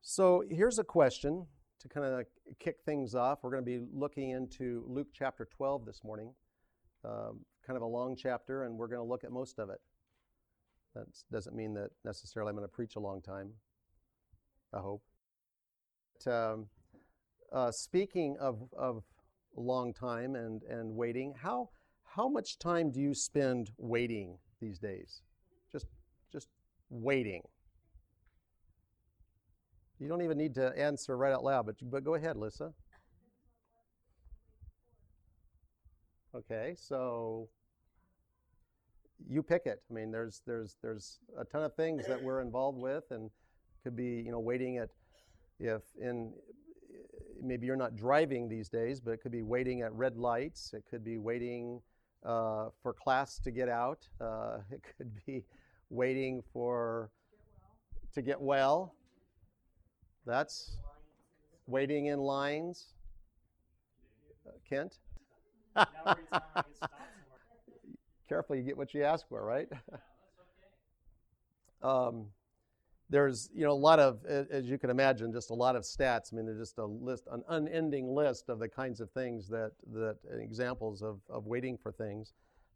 So here's a question to kind of kick things off. We're going to be looking into Luke chapter 12 this morning, kind of a long chapter, and we're going to look at most of it. That doesn't mean that necessarily I'm going to preach a long time, I hope. But, speaking of long time and waiting, how much time do you spend waiting these days? Just waiting. You don't even need to answer right out loud, but go ahead, Lissa. Okay, so you pick it. I mean, there's a ton of things that we're involved with, and could be waiting at maybe you're not driving these days, but it could be waiting at red lights. It could be waiting for class to get out. It could be waiting to get well. That's waiting in lines. Kent? Careful, you get what you ask for, right? There's a lot of, as you can imagine, just a lot of stats. I mean, there's just an unending list of the kinds of things that examples of waiting for things.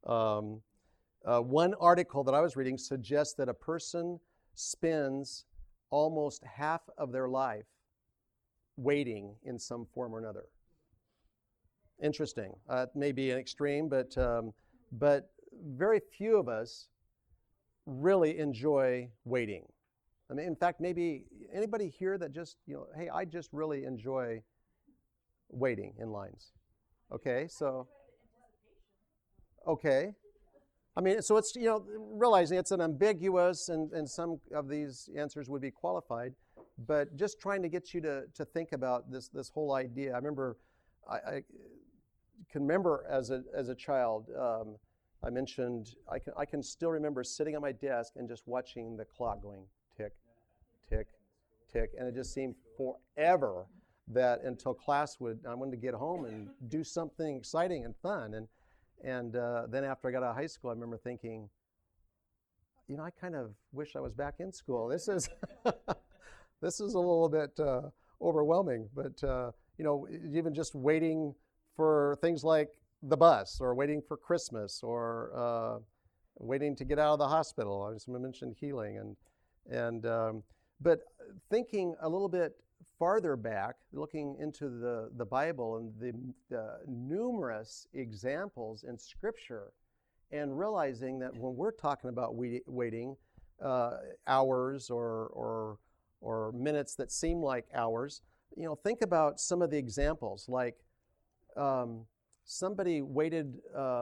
One article that I was reading suggests that a person spends almost half of their life waiting in some form or another. Interesting. It may be an extreme, but very few of us really enjoy waiting. I mean, in fact, maybe anybody here that just, hey, I just really enjoy waiting in lines. Okay, so, okay. I mean, so it's, realizing it's an ambiguous, and some of these answers would be qualified, but just trying to get you to think about this whole idea. I remember, I can remember as a child, I mentioned, I can still remember sitting at my desk and just watching the clock going tick, tick, tick, and it just seemed forever that until I wanted to get home and do something exciting and fun. And then after I got out of high school, I remember thinking, I kind of wish I was back in school. This is this is a little bit overwhelming. But even just waiting for things like the bus, or waiting for Christmas, or waiting to get out of the hospital. I just mentioned healing, but thinking a little bit farther back, looking into the Bible and the numerous examples in Scripture, and realizing that when we're talking about waiting hours or minutes that seem like hours, think about some of the examples. Like somebody waited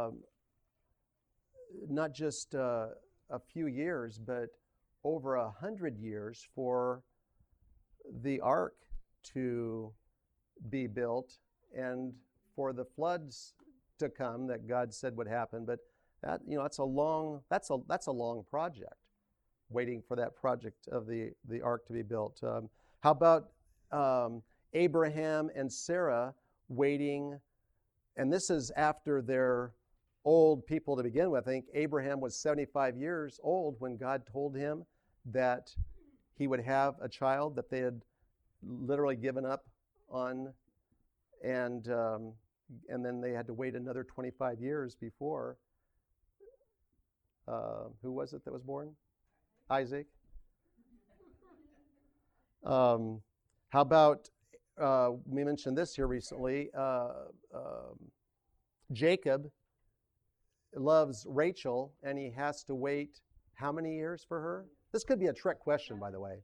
not just a few years, but over 100 years for the ark to be built and for the floods to come that God said would happen. But that's a long project, waiting for that project of the ark to be built. How about Abraham and Sarah waiting? And this is after they're old people to begin with. I think Abraham was 75 years old when God told him that he would have a child that they had literally given up on, and then they had to wait another 25 years before. Who was it that was born? Isaac. How about, we mentioned this here recently, Jacob loves Rachel, and he has to wait how many years for her? This could be a trick question, by the way.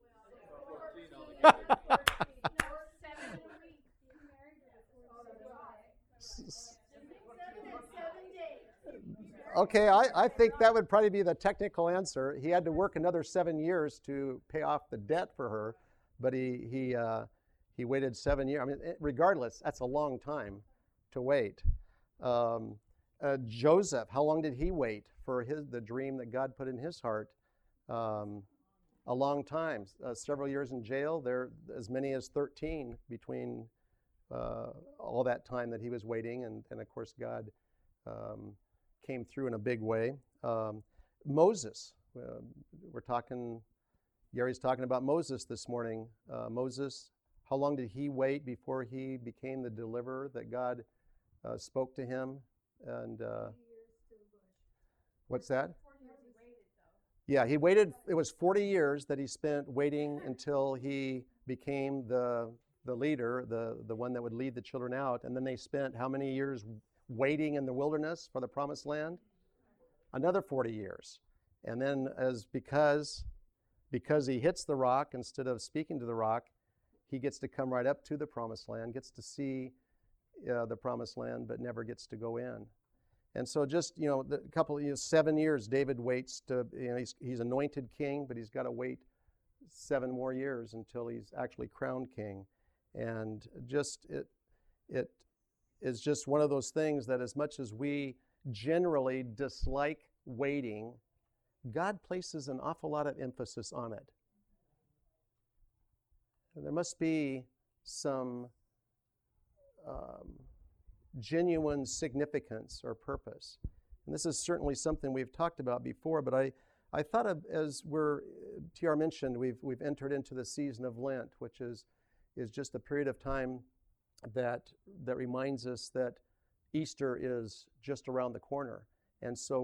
Okay, I think that would probably be the technical answer. He had to work another 7 years to pay off the debt for her, but he waited 7 years. I mean, regardless, that's a long time to wait. Joseph, how long did he wait for the dream that God put in his heart? A long time, several years in jail. There as many as 13 between all that time that he was waiting, and of course God came through in a big way. Moses, we're talking Gary's talking about Moses this morning. Moses, how long did he wait before he became the deliverer that God spoke to him? And what's that? Yeah, he waited. It was 40 years that he spent waiting until he became the leader, the one that would lead the children out. And then they spent how many years waiting in the wilderness for the promised land? Another 40 years. And then because he hits the rock instead of speaking to the rock, he gets to come right up to the promised land, gets to see the promised land, but never gets to go in. And so just, a couple of 7 years, David waits to, he's anointed king, but he's got to wait 7 more years until he's actually crowned king. And just, it is just one of those things that as much as we generally dislike waiting, God places an awful lot of emphasis on it. And there must be some genuine significance or purpose. And this is certainly something we've talked about before, but I thought of, as TR mentioned, we've entered into the season of Lent, which is just a period of time that reminds us that Easter is just around the corner. And so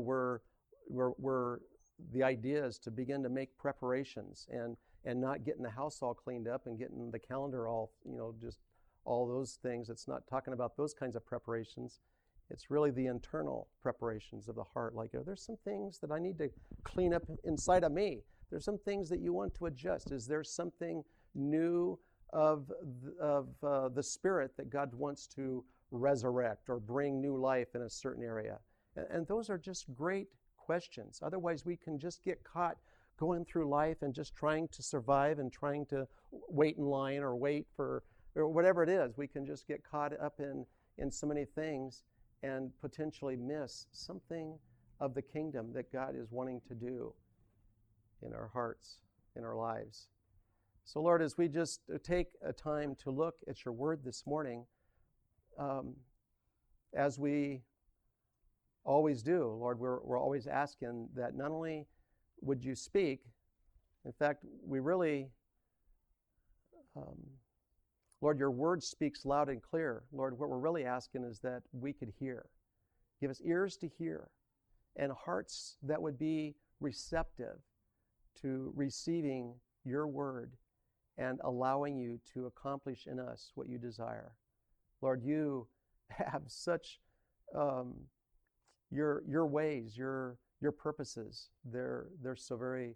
the idea is to begin to make preparations and not getting the house all cleaned up and getting the calendar all, just all those things. It's not talking about those kinds of preparations. It's really the internal preparations of the heart. Like, there's some things that I need to clean up inside of me. There's some things that you want to adjust. Is there something new of the Spirit that God wants to resurrect or bring new life in a certain area? And those are just great questions. Otherwise, we can just get caught going through life and just trying to survive and trying to wait in line or wait for, or whatever it is. We can just get caught up in so many things and potentially miss something of the kingdom that God is wanting to do in our hearts, in our lives. So Lord, as we just take a time to look at your word this morning, as we always do, Lord, we're always asking that not only would you speak, in fact, we really, Lord, your word speaks loud and clear. Lord, what we're really asking is that we could hear. Give us ears to hear and hearts that would be receptive to receiving your word and allowing you to accomplish in us what you desire. Lord, you have such your ways, your purposes. They're so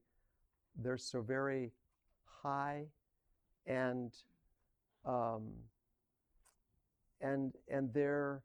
very high and they're,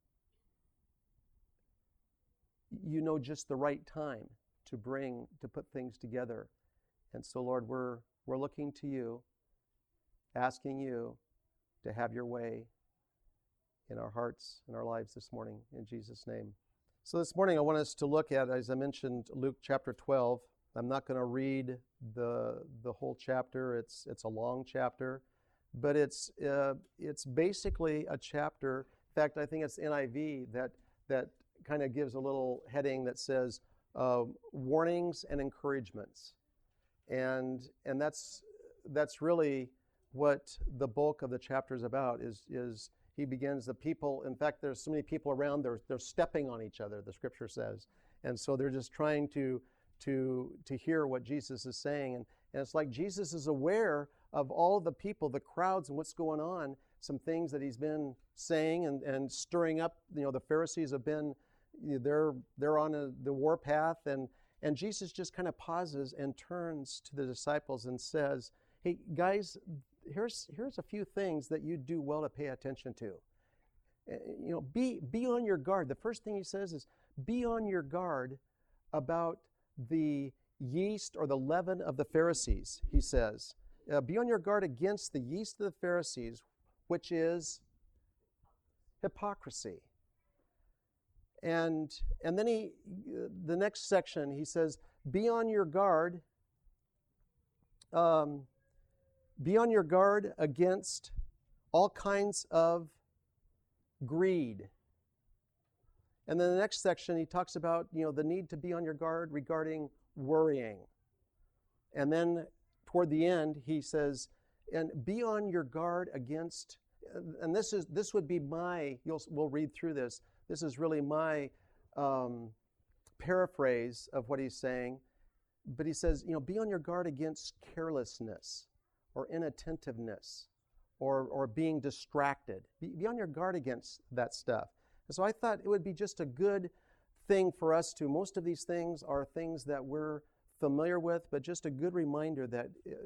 just the right time to put things together. And so Lord, we're looking to you, asking you to have your way in our hearts and our lives this morning, in Jesus' name. So this morning I want us to look at, as I mentioned, Luke chapter 12. I'm not going to read the whole chapter. It's a long chapter, but it's basically a chapter. In fact, I think it's NIV that kind of gives a little heading that says warnings and encouragements, and that's really what the bulk of the chapter is about. Is he begins the people. In fact, there's so many people around. They're stepping on each other, the scripture says, and so they're just trying to hear what Jesus is saying, and it's like Jesus is aware of all the people, the crowds, and what's going on. Some things that he's been saying and stirring up. The Pharisees have been, they're on the war path, and Jesus just kind of pauses and turns to the disciples and says, "Hey guys, here's a few things that you do well to pay attention to. Be on your guard." The first thing he says is, "Be on your guard about the yeast or the leaven of the Pharisees." He says, "Be on your guard against the yeast of the Pharisees, which is hypocrisy." And then the next section, he says, "Be on your guard. Be on your guard against all kinds of greed." And then the next section, he talks about the need to be on your guard regarding worrying. And then toward the end, he says, and be on your guard against, and this would be my, we'll read through this. This is really my paraphrase of what he's saying. But he says, be on your guard against carelessness or inattentiveness or being distracted. Be on your guard against that stuff. And so I thought it would be just a good thing for us to, most of these things are things that we're familiar with, but just a good reminder that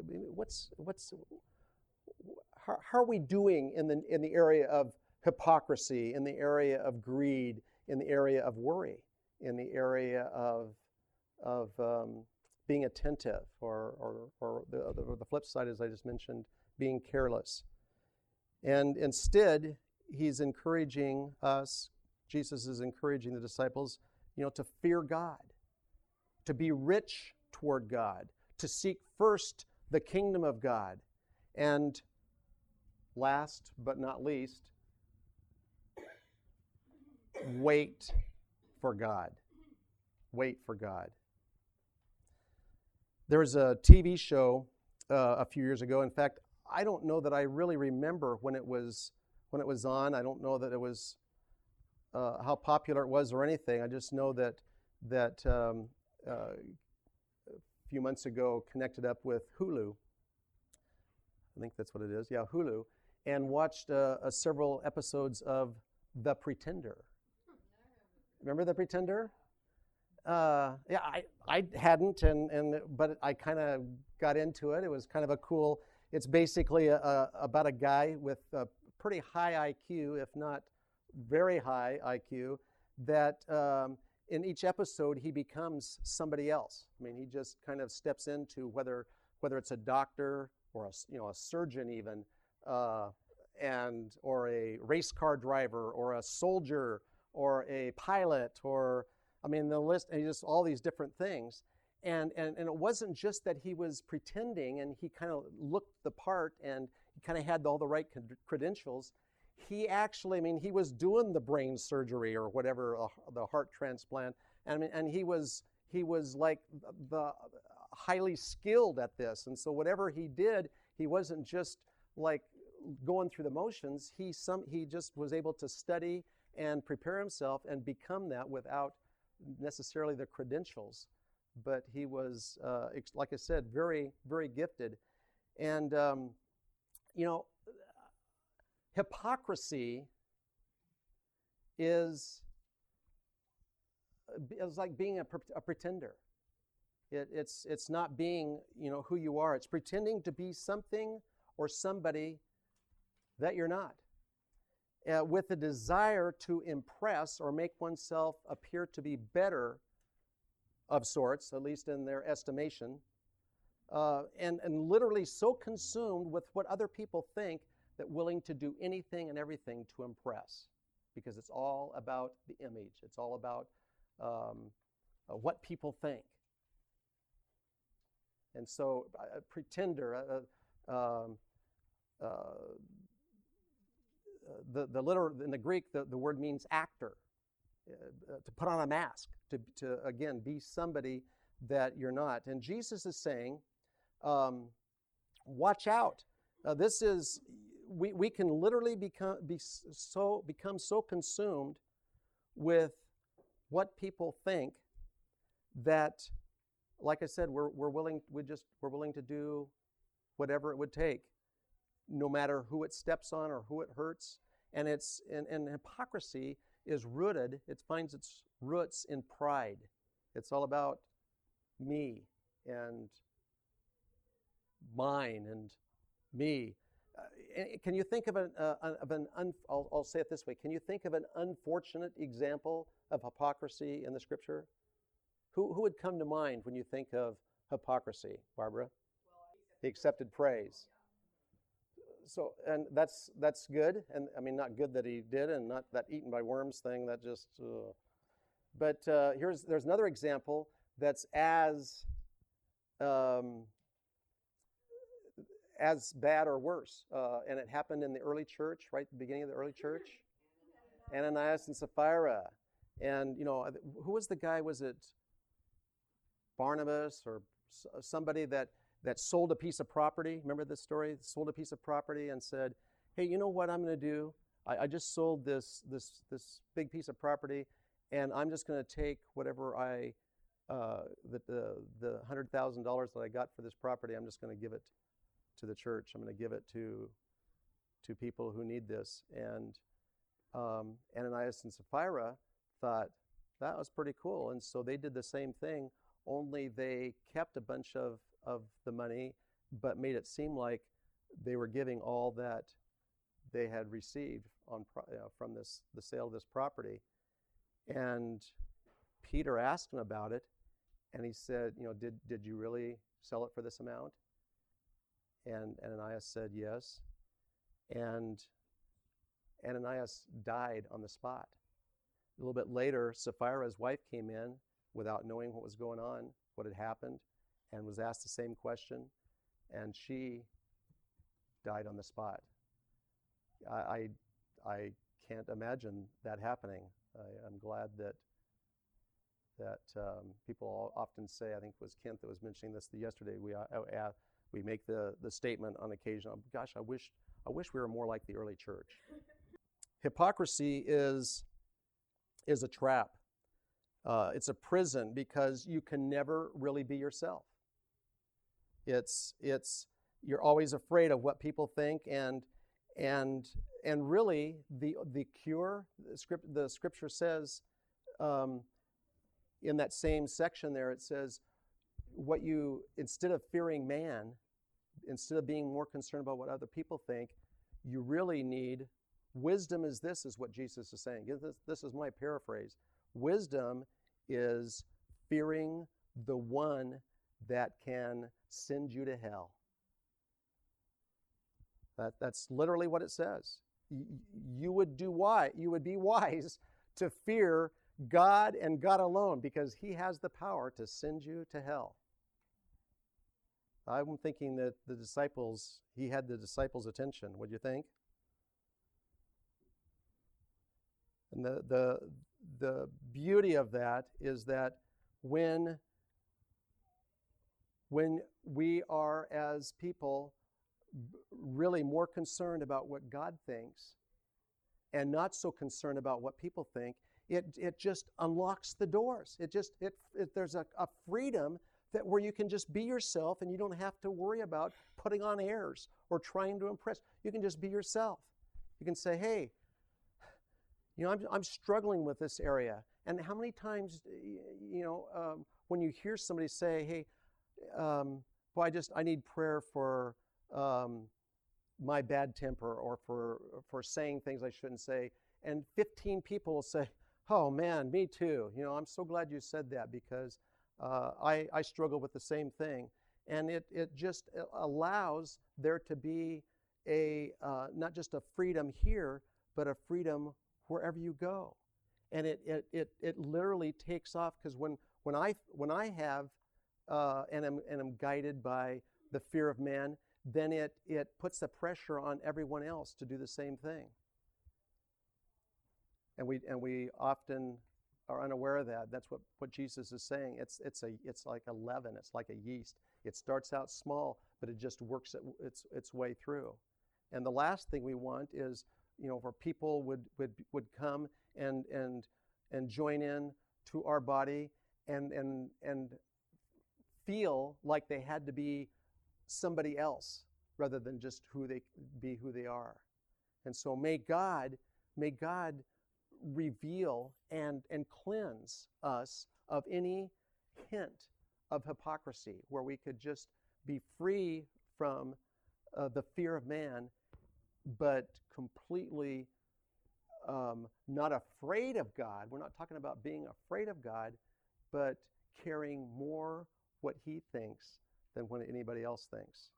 how are we doing in the area of hypocrisy, in the area of greed, in the area of worry, in the area of being attentive, or the flip side, as I just mentioned, being careless. And instead, he's encouraging us, Jesus is encouraging the disciples, to fear God, to be rich toward God, to seek first the kingdom of God, and last but not least, wait for God. Wait for God. There was a TV show a few years ago. In fact, I don't know that I really remember when it was on. I don't know that it was how popular it was or anything. I just know that a few months ago connected up with Hulu. I think that's what it is. Yeah, Hulu, and watched several episodes of The Pretender. Remember The Pretender? Yeah, I hadn't, but I kind of got into it. It was kind of a cool. It's basically about a guy with a pretty high IQ, if not very high IQ, that in each episode he becomes somebody else. I mean, he just kind of steps into whether it's a doctor or a surgeon even, or a race car driver or a soldier or a pilot, or I mean the list, and just all these different things. And it wasn't just that he was pretending and he kind of looked the part and he kind of had all the right credentials. He actually, I mean, he was doing the brain surgery or whatever, the heart transplant, and he was like the highly skilled at this. And so whatever he did, he wasn't just like going through the motions. He just was able to study and prepare himself and become that without necessarily the credentials. But he was, like I said, very, very gifted. And, hypocrisy is like being a pretender. It's not being, who you are. It's pretending to be something or somebody that you're not, with a desire to impress or make oneself appear to be better of sorts, at least in their estimation, and literally so consumed with what other people think that willing to do anything and everything to impress, because it's all about the image. It's all about what people think. And so a pretender, the literal, in the Greek, the word means actor, to put on a mask, to again be somebody that you're not. And Jesus is saying, watch out. This is, we can literally become so consumed with what people think that, like I said, we're willing to do whatever it would take, no matter who it steps on or who it hurts. And and hypocrisy is rooted. It finds its roots in pride. It's all about me and mine and me. Can you think of I'll say it this way. Can you think of an unfortunate example of hypocrisy in the Scripture? Who would come to mind when you think of hypocrisy, Barbara? The accepted praise. So, and that's good, and I mean, not good that he did, and not that eaten by worms thing. That just. But there's another example that's as bad or worse, and it happened in the early church, right at the beginning of the early church. Ananias and Sapphira, and who was the guy? Was it Barnabas or somebody that that sold a piece of property. Remember this story? Sold a piece of property and said, hey, you know what I'm going to do? I just sold this big piece of property, and I'm just going to take whatever the $100,000 that I got for this property, I'm just going to give it to the church. I'm going to give it to people who need this. And Ananias and Sapphira thought that was pretty cool, and so they did the same thing. Only they kept a bunch of the money, but made it seem like they were giving all that they had received from the sale of this property. And Peter asked him about it, and he said, did you really sell it for this amount? And Ananias said yes. And Ananias died on the spot. A little bit later, Sapphira's wife came in without knowing what was going on, what had happened, and was asked the same question, and she died on the spot. I can't imagine that happening. I'm glad that people often say, I think it was Kent that was mentioning this yesterday, we make the statement on occasion, oh, gosh, I wish we were more like the early church. Hypocrisy is a trap. It's a prison because you can never really be yourself. You're always afraid of what people think, and really the cure, the scripture says in that same section there, it says instead of fearing man, instead of being more concerned about what other people think, you really need wisdom. Is what Jesus is saying. This is my paraphrase. Wisdom is fearing the one that can send you to hell. That's literally what it says. You would be wise to fear God and God alone, because he has the power to send you to hell. I'm thinking that he had the disciples' attention. What do you think? And the beauty of that is that when we are, as people, really more concerned about what God thinks and not so concerned about what people think, it just unlocks the doors. There's a freedom where you can just be yourself, and you don't have to worry about putting on airs or trying to impress. You can just be yourself. You can say, hey, I'm struggling with this area. And how many times, when you hear somebody say, hey, boy, I need prayer for my bad temper, or for saying things I shouldn't say, and 15 people will say, oh man, me too. I'm so glad you said that, because I struggle with the same thing. And it just allows there to be not just a freedom here, but a freedom wherever you go. And it literally takes off, because when I have and am guided by the fear of man, then it puts the pressure on everyone else to do the same thing. And we often are unaware of that. That's what Jesus is saying. It's like a leaven. It's like a yeast. It starts out small, but it just works its way through. And the last thing we want is, where people would come and join in to our body and feel like they had to be somebody else rather than just who they are. And so may God reveal and cleanse us of any hint of hypocrisy, where we could just be free from the fear of man, but completely not afraid of God. We're not talking about being afraid of God, but caring more what he thinks than what anybody else thinks.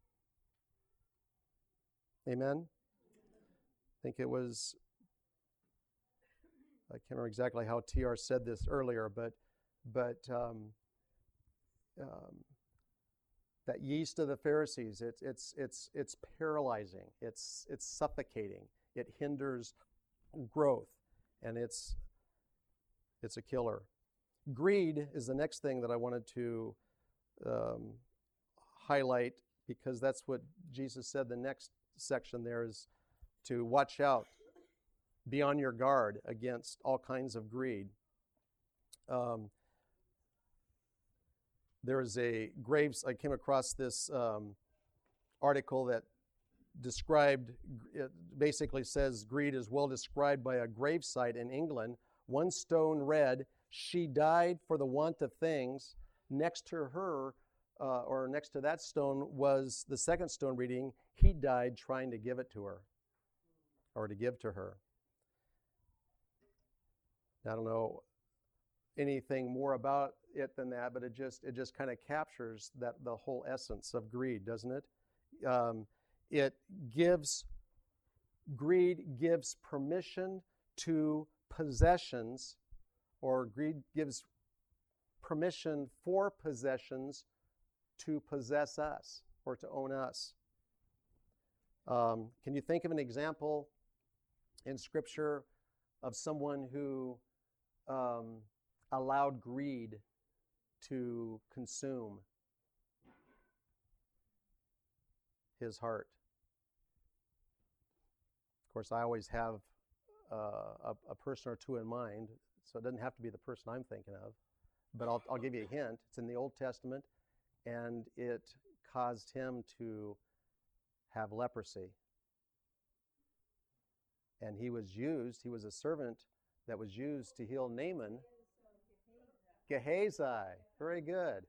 Amen? I think it was, I can't remember exactly how TR said this earlier, but that yeast of the Pharisees, it's paralyzing, it's suffocating, it hinders growth, and it's a killer. Greed is the next thing that I wanted to highlight, because that's what Jesus said. The next section there is to watch out, be on your guard against all kinds of greed. There is I came across this article that it basically says greed is well described by a gravesite in England. One stone read, "She died for the want of things." Next to her, or next to that stone, was the second stone reading, "He died trying to give it to her," or to give to her. I don't know anything more about it than that, but it just kind of captures the whole essence of greed, doesn't it? Greed gives permission to possessions, or greed gives permission for possessions to possess us or to own us. Can you think of an example in Scripture of someone who allowed greed to consume his heart? Of course, I always have a person or two in mind, so it doesn't have to be the person I'm thinking of, but I'll give you a hint. It's in the Old Testament, and it caused him to have leprosy. And he was a servant that was used to heal Naaman. Gehazi, very good.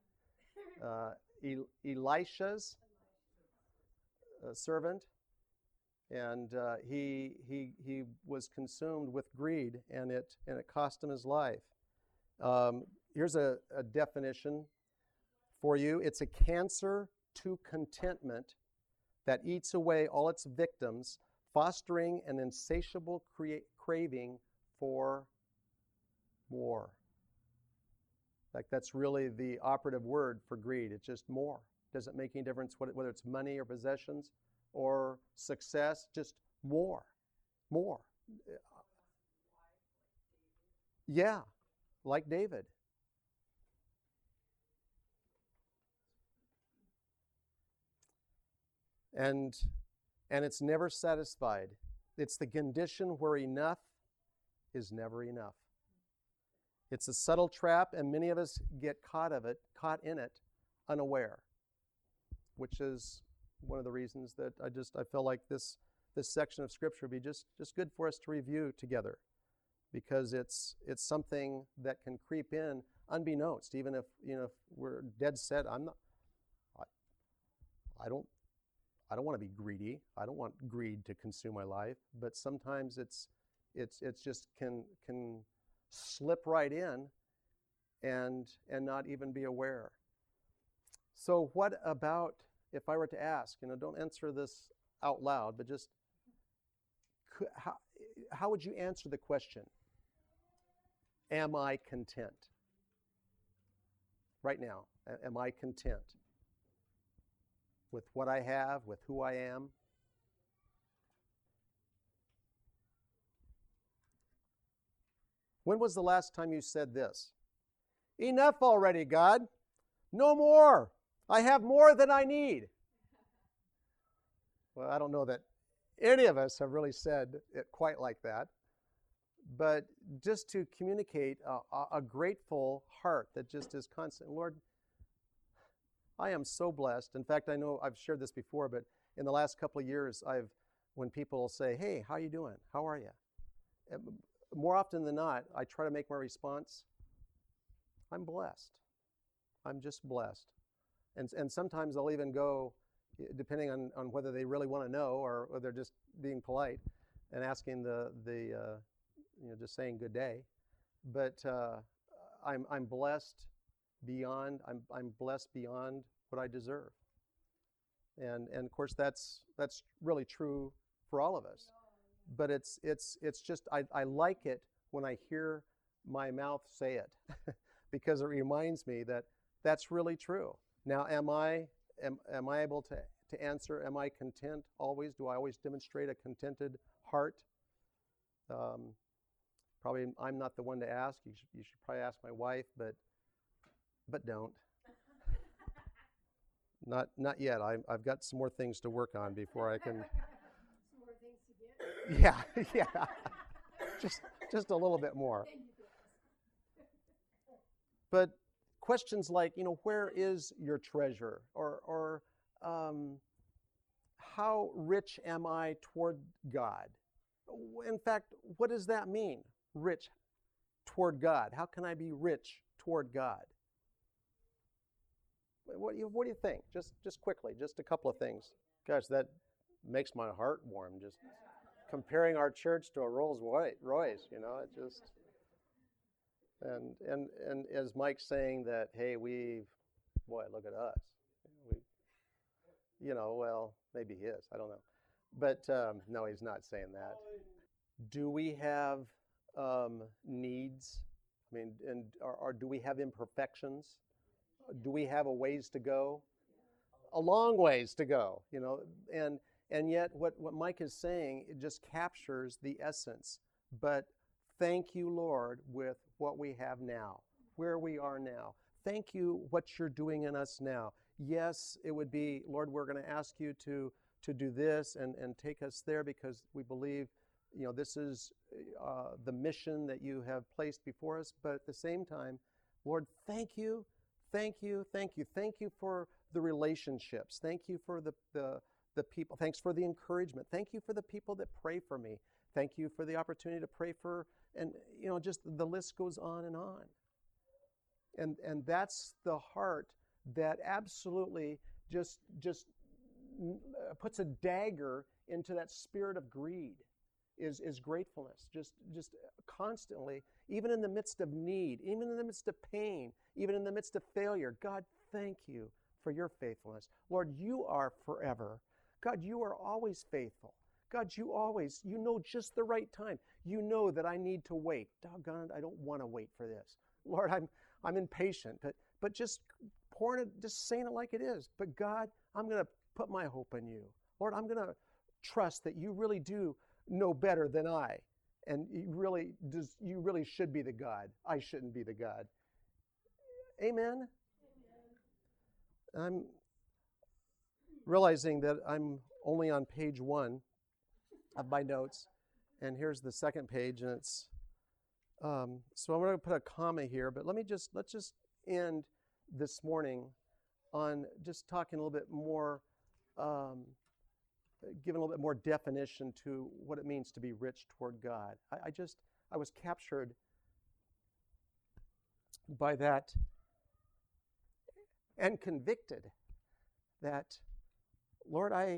Elisha's servant, and he was consumed with greed, and it cost him his life. Here's a definition for you. It's a cancer to contentment that eats away all its victims, fostering an insatiable craving for more. Like, that's really the operative word for greed. It's just more. Doesn't make any difference whether it's money or possessions or success, just more. Yeah, like David. And it's never satisfied. It's the condition where enough is never enough. It's a subtle trap, and many of us get caught in it, unaware, which is one of the reasons that I feel like this section of Scripture would be just good for us to review together, because it's something that can creep in unbeknownst, even if we're dead set. I don't want to be greedy. I don't want greed to consume my life, but sometimes it's just can slip right in and not even be aware. So what about, if I were to ask, don't answer this out loud, but just how would you answer the question, am I content? Right now, am I content with what I have, with who I am? When was the last time you said this? Enough already, God. No more. I have more than I need. Well, I don't know that any of us have really said it quite like that, but just to communicate a grateful heart that just is constant. Lord, I am so blessed. In fact, I know I've shared this before, but in the last couple of years, when people say, "Hey, how you doing? How are you?" More often than not, I try to make my response, "I'm blessed. I'm just blessed." And sometimes I'll even go, depending on whether they really want to know or they're just being polite and asking just saying good day. But I'm blessed beyond. I'm blessed beyond what I deserve. And of course that's really true for all of us. But it's just I like it when I hear my mouth say it because it reminds me that that's really true. Now, am I able to answer, am I content always? Do I always demonstrate a contented heart? Probably I'm not the one to ask. You should probably ask my wife, but don't. Not yet. I've got some more things to work on before I can. Some more things to get. Yeah, yeah. Just a little bit more. Then you get this. But questions like, where is your treasure? Or how rich am I toward God? In fact, what does that mean? Rich toward God. How can I be rich toward God? What do you think? Just quickly, just a couple of things. Gosh, that makes my heart warm. Just comparing our church to a Rolls Royce, it just. And as Mike's saying that, hey, look at us. Well, maybe he is. I don't know. But no, he's not saying that. Do we have needs? I mean, or do we have imperfections? Do we have a ways to go? A long ways to go, and yet what Mike is saying, it just captures the essence. But thank you, Lord, with what we have now, where we are now. Thank you what you're doing in us now. Yes, it would be, Lord, we're going to ask you to do this and take us there because we believe, this is the mission that you have placed before us. But at the same time, Lord, thank you. Thank you, thank you. Thank you for the relationships. Thank you for the people. Thanks for the encouragement. Thank you for the people that pray for me. Thank you for the opportunity to pray for, and just the list goes on and on. And that's the heart that absolutely just puts a dagger into that spirit of greed. Is gratefulness, just constantly, even in the midst of need, even in the midst of pain, even in the midst of failure. God, thank you for your faithfulness. Lord, you are forever. God, you are always faithful. God, you know just the right time. You know that I need to wait. Doggone it, I don't want to wait for this. Lord, I'm impatient, but just pouring it, just saying it like it is. But God, I'm going to put my hope in you. Lord, I'm going to trust that you really do know better than I, and you really should be the God. I shouldn't be the God. Amen. I'm realizing that I'm only on page 1 of my notes, and here's the second page, and it's so I'm going to put a comma here, but let's just end this morning on just talking a little bit more, giving a little bit more definition to what it means to be rich toward God. I was captured by that and convicted that, Lord, I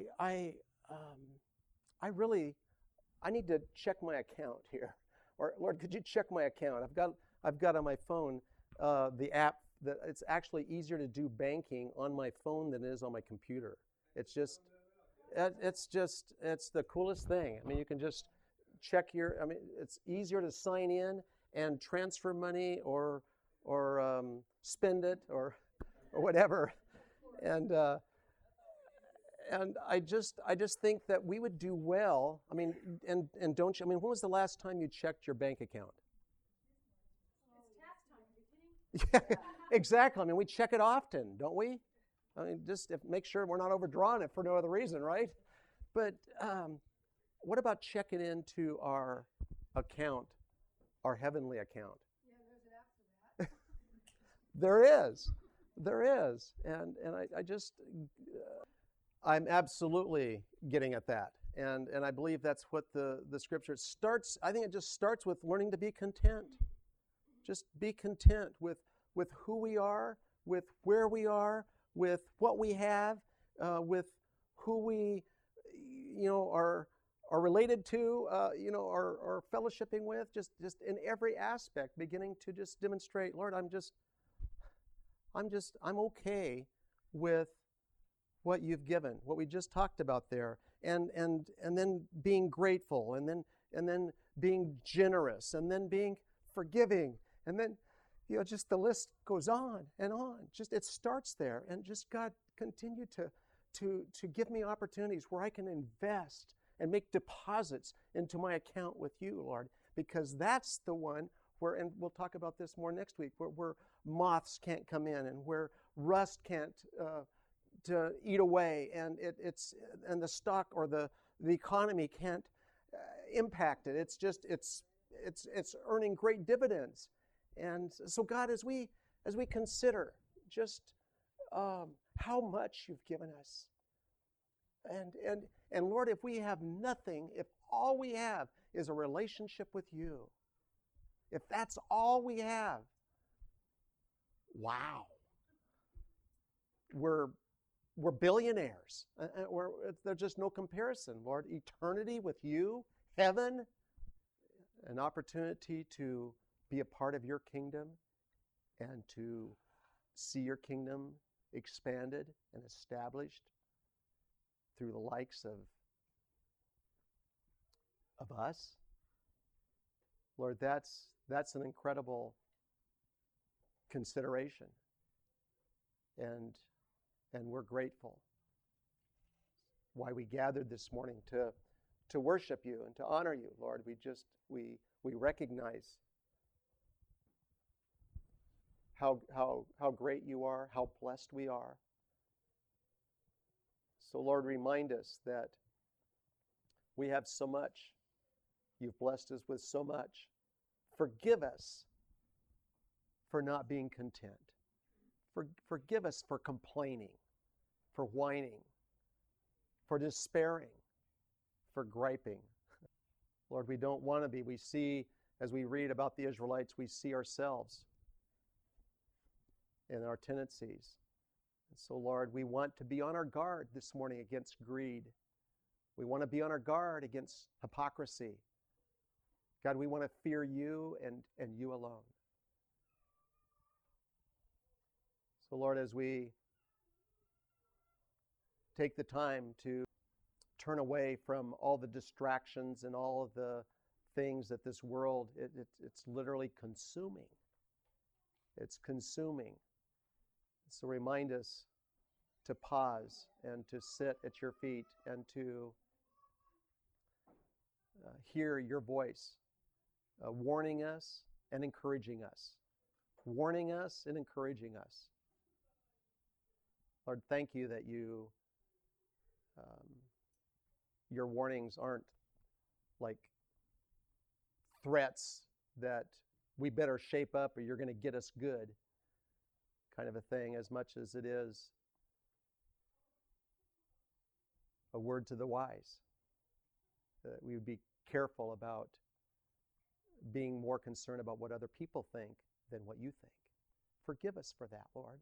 need to check my account here. Or Lord, could you check my account? I've got on my phone the app that it's actually easier to do banking on my phone than it is on my computer. It's the coolest thing. I mean, you can just check it's easier to sign in and transfer money or spend it or whatever. And I just think that we would do well. I mean, and don't you? I mean, when was the last time you checked your bank account? It's tax time. Are you kidding? Yeah, exactly. I mean, we check it often, don't we? I mean, just make sure we're not overdrawing it for no other reason, right? But what about checking into our account, our heavenly account? Yeah, there's an app for that. There is, and I'm absolutely getting at that, and I believe that's what the scripture starts. I think it just starts with learning to be content. Just be content with who we are, with where we are, with what we have, with who we, are related to, are fellowshipping with, just in every aspect, beginning to just demonstrate, Lord, I'm okay with what you've given, what we just talked about there, and then being grateful, and then being generous, and then being forgiving, and then just the list goes on and on. Just it starts there, and just God continue to give me opportunities where I can invest and make deposits into my account with you, Lord, because that's the one where, and we'll talk about this more next week, where moths can't come in and where rust can't to eat away, and and the stock or the economy can't impact it. It's earning great dividends. And so God, as we consider just how much you've given us, and Lord, if we have nothing, if all we have is a relationship with you, if that's all we have, wow, we're billionaires. There's just no comparison, Lord. Eternity with you, heaven, an opportunity to be a part of your kingdom and to see your kingdom expanded and established through the likes of us. Lord, that's an incredible consideration. And we're grateful. Why we gathered this morning to worship you and to honor you, Lord. We recognize how great you are, how blessed we are. So Lord, remind us that we have so much. You've blessed us with so much. Forgive us for not being content. Forgive us for complaining, for whining, for despairing, for griping. Lord, we don't want to be. We see, as we read about the Israelites, we see ourselves in our tendencies. And so, Lord, we want to be on our guard this morning against greed. We want to be on our guard against hypocrisy. God, we want to fear you and you alone. So, Lord, as we take the time to turn away from all the distractions and all of the things that this world, it's literally consuming. It's consuming. So remind us to pause and to sit at your feet and to hear your voice, warning us and encouraging us. Warning us and encouraging us. Lord, thank you that your warnings aren't like threats that we better shape up or you're going to get us good kind of a thing, as much as it is a word to the wise. That we would be careful about being more concerned about what other people think than what you think. Forgive us for that, Lord.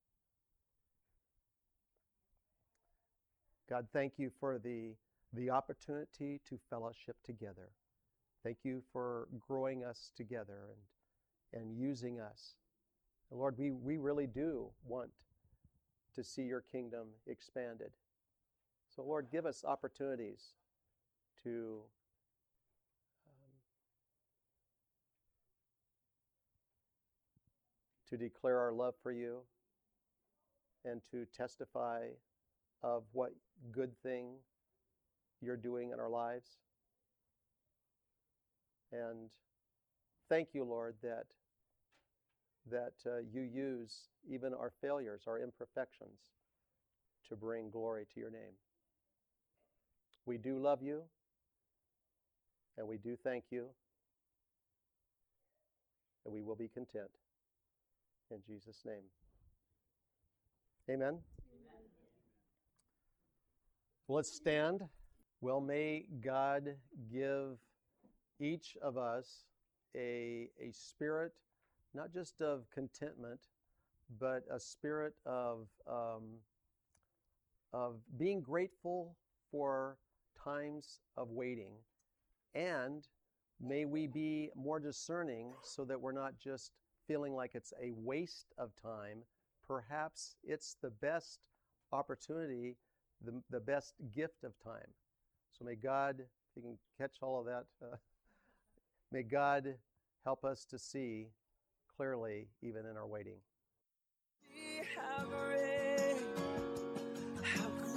God, thank you for the opportunity to fellowship together. Thank you for growing us together and using us. And Lord, we really do want to see your kingdom expanded. So Lord, give us opportunities to declare our love for you and to testify of what good thing you're doing in our lives. And thank you, Lord, that you use even our failures, our imperfections, to bring glory to your name. We do love you, and we do thank you, and we will be content. In Jesus' name. Amen. Amen. Well, let's stand. Well, may God give each of us a spirit, not just of contentment, but a spirit of being grateful for times of waiting. And may we be more discerning so that we're not just feeling like it's a waste of time. Perhaps it's the best opportunity, the best gift of time. So may God, if you can catch all of that, may God help us to see clearly even in our waiting. We have